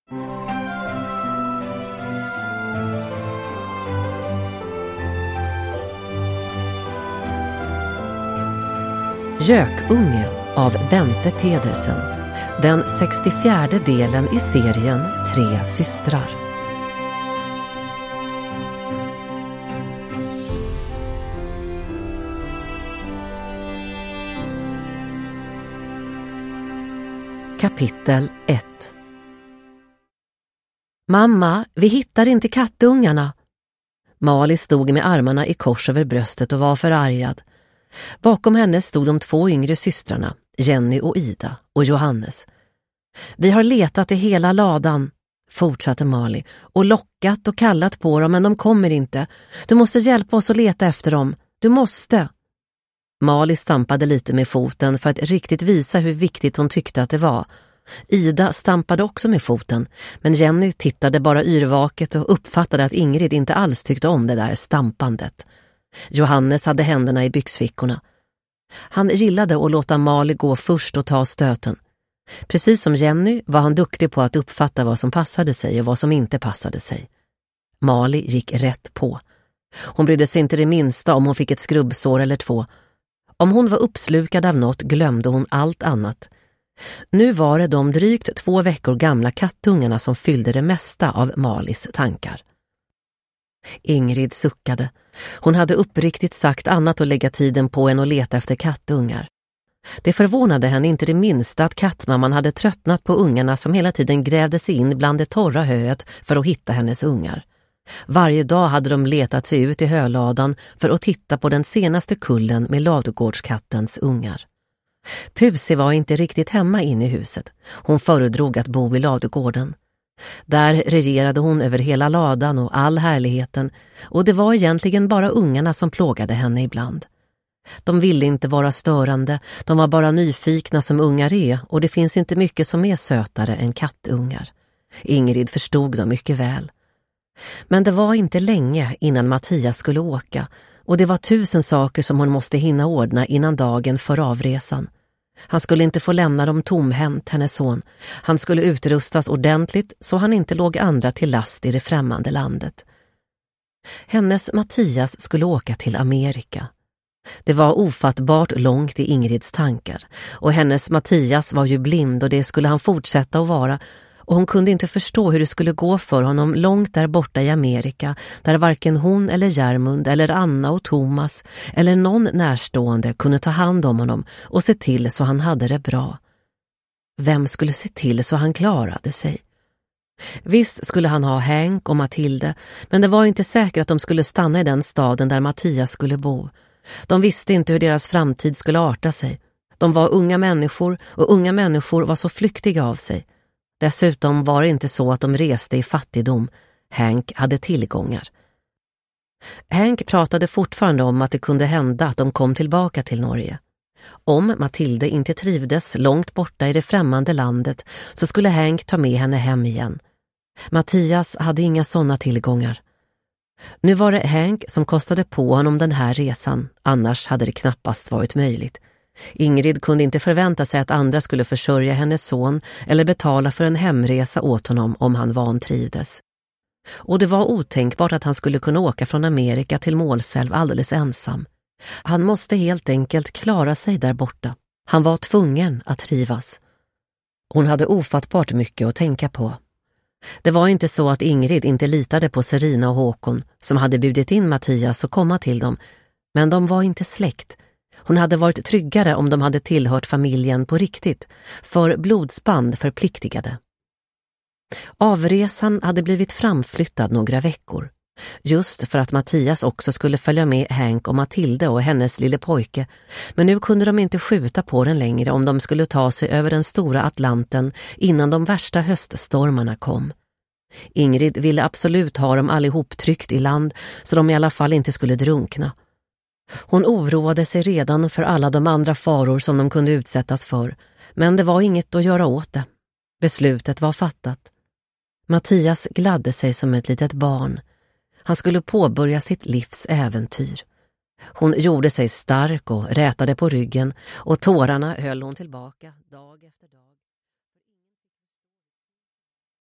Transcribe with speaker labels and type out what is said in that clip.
Speaker 1: Gökunge av Bente Pedersen. Den 64:e delen i serien 3 systrar. Kapitel 1. Mamma, vi hittar inte kattungarna. Mali stod med armarna i kors över bröstet och var förargad. Bakom henne stod de 2 yngre systrarna, Jenny och Ida, och Johannes. Vi har letat i hela ladan, fortsatte Mali, och lockat och kallat på dem, men de kommer inte. Du måste hjälpa oss att leta efter dem. Du måste. Mali stampade lite med foten för att riktigt visa hur viktigt hon tyckte att det var. Ida stampade också med foten, men Jenny tittade bara yrvaket och uppfattade att Ingrid inte alls tyckte om det där stampandet. Johannes hade händerna i byxfickorna. Han gillade att låta Mali gå först och ta stöten. Precis som Jenny var han duktig på att uppfatta vad som passade sig och vad som inte passade sig. Mali gick rätt på. Hon brydde sig inte det minsta om hon fick ett skrubbsår eller 2. Om hon var uppslukad av något glömde hon allt annat. Nu var det de drygt 2 veckor gamla kattungarna som fyllde det mesta av Malis tankar. Ingrid suckade. Hon hade uppriktigt sagt annat att lägga tiden på än att leta efter kattungar. Det förvånade henne inte det minsta att kattmamman hade tröttnat på ungarna som hela tiden grävde sig in bland det torra höet för att hitta hennes ungar. Varje dag hade de letat sig ut i höladan för att titta på den senaste kullen med ladugårdskattens ungar. Pusi var inte riktigt hemma inne i huset. Hon föredrog att bo i ladugården. Där regerade hon över hela ladan och all härligheten, och det var egentligen bara ungarna som plågade henne ibland. De ville inte vara störande, de var bara nyfikna som ungar är, och det finns inte mycket som är sötare än kattungar. Ingrid förstod dem mycket väl. Men det var inte länge innan Mattias skulle åka, och det var 1000 saker som hon måste hinna ordna innan dagen för avresan. Han skulle inte få lämna dem tomhänt, hennes son. Han skulle utrustas ordentligt så han inte låg andra till last i det främmande landet. Hennes Mattias skulle åka till Amerika. Det var ofattbart långt i Ingrids tankar, och hennes Mattias var ju blind och det skulle han fortsätta att vara, och hon kunde inte förstå hur det skulle gå för honom långt där borta i Amerika, där varken hon eller Järmund eller Anna och Thomas eller någon närstående kunde ta hand om honom och se till så han hade det bra. Vem skulle se till så han klarade sig? Visst skulle han ha Hank och Matilde, men det var inte säkert att de skulle stanna i den staden där Mattias skulle bo. De visste inte hur deras framtid skulle arta sig. De var unga människor, och unga människor var så flyktiga av sig. Dessutom var det inte så att de reste i fattigdom. Hank hade tillgångar. Hank pratade fortfarande om att det kunde hända att de kom tillbaka till Norge. Om Matilde inte trivdes långt borta i det främmande landet så skulle Hank ta med henne hem igen. Mattias hade inga sådana tillgångar. Nu var det Hank som kostade på honom den här resan, annars hade det knappast varit möjligt. Ingrid kunde inte förvänta sig att andra skulle försörja hennes son eller betala för en hemresa åt honom om han vantrivdes. Och det var otänkbart att han skulle kunna åka från Amerika till Målselv alldeles ensam. Han måste helt enkelt klara sig där borta. Han var tvungen att trivas. Hon hade ofattbart mycket att tänka på. Det var inte så att Ingrid inte litade på Serina och Håkon som hade bjudit in Mattias att komma till dem, men de var inte släkt. Hon hade varit tryggare om de hade tillhört familjen på riktigt, för blodsband förpliktigade. Avresan hade blivit framflyttad några veckor, just för att Mattias också skulle följa med Hank och Matilde och hennes lille pojke, men nu kunde de inte skjuta på den längre om de skulle ta sig över den stora Atlanten innan de värsta höststormarna kom. Ingrid ville absolut ha dem allihop tryckt i land så de i alla fall inte skulle drunkna. Hon oroade sig redan för alla de andra faror som de kunde utsättas för, men det var inget att göra åt det. Beslutet var fattat. Mattias gladde sig som ett litet barn. Han skulle påbörja sitt livs äventyr. Hon gjorde sig stark och rätade på ryggen, och tårarna höll hon tillbaka dag efter dag.